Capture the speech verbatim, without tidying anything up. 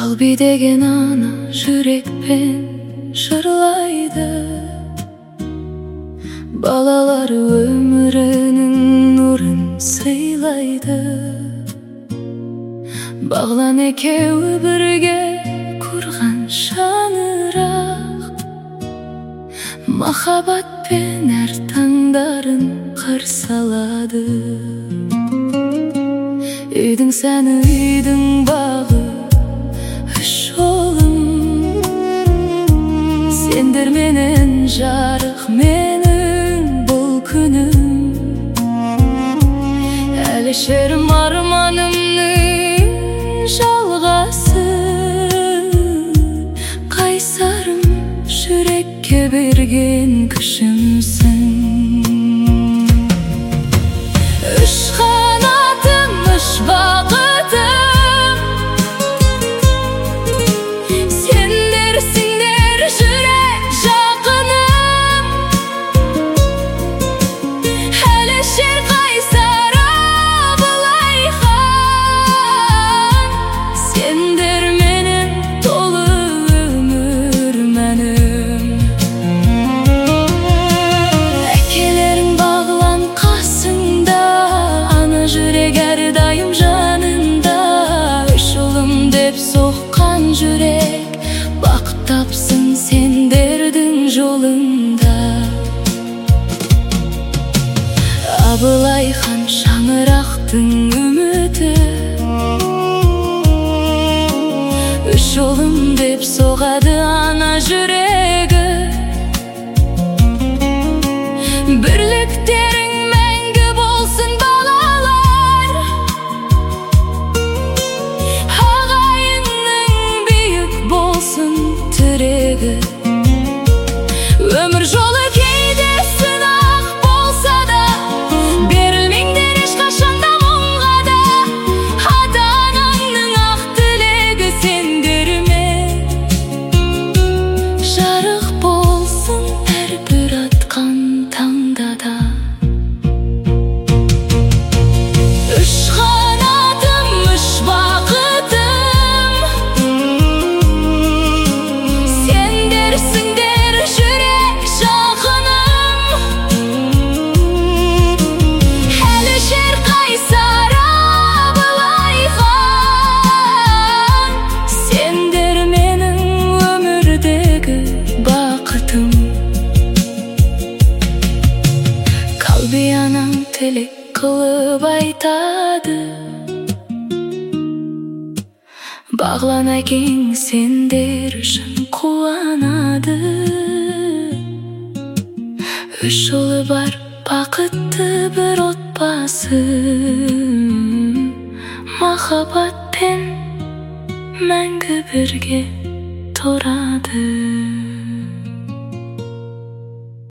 Kalbi деген ана жүрекпен жырлайды. Балалары өмірінің нұрын сыйлайды. Бағлан екеуі бірге құрған шаңырақ, махаббатпен әр таңдарын қарсы алады. Үйдің сәні, үйдің бағы, үш ұлым. Сендер менен жарық, менің бұл күнім. Әлішерім арманымның жалғасы, қайсарым жүрекке берген күшімсің. Үш қанатым, үш бақытым, сендерсіңдер жүрек жақыным. Әлішер, Қайсар, Абылайхан, сендер менің толы өмір мәнім. Әкелерің Бағлан қасыңда, ана жүрек әрдайым жанында. Үш ұлым деп соққан жүрек, бақыт тапсын сендердің жолында. Абылайхан шаңырақтың үміті, үш ұлым деп соғады ана жүрегі. Бірліктерің мәңгі болсын балалар, ағайынның биік болсын тірегі. Өмір жолы кейде сынақ болса да, берілмеңдер ешқашанда мұңға да. Ата-анаңның ақ тілегі сендермен жарық болсын әрбір атқан таңда да. Үш қанатым, үш бақытым, сендерсіңдер жүрек жақыным. Әлішер, Қайсар, Абылайхан, сендер менің өмірдегі бақытым. Қалби анаң тілек қылып айтады, Бағлан әкең сендер үшін қуанады. Үш ұлы бар бақытты бір отбасы, махаббатпен мәңгі бірге тұрады.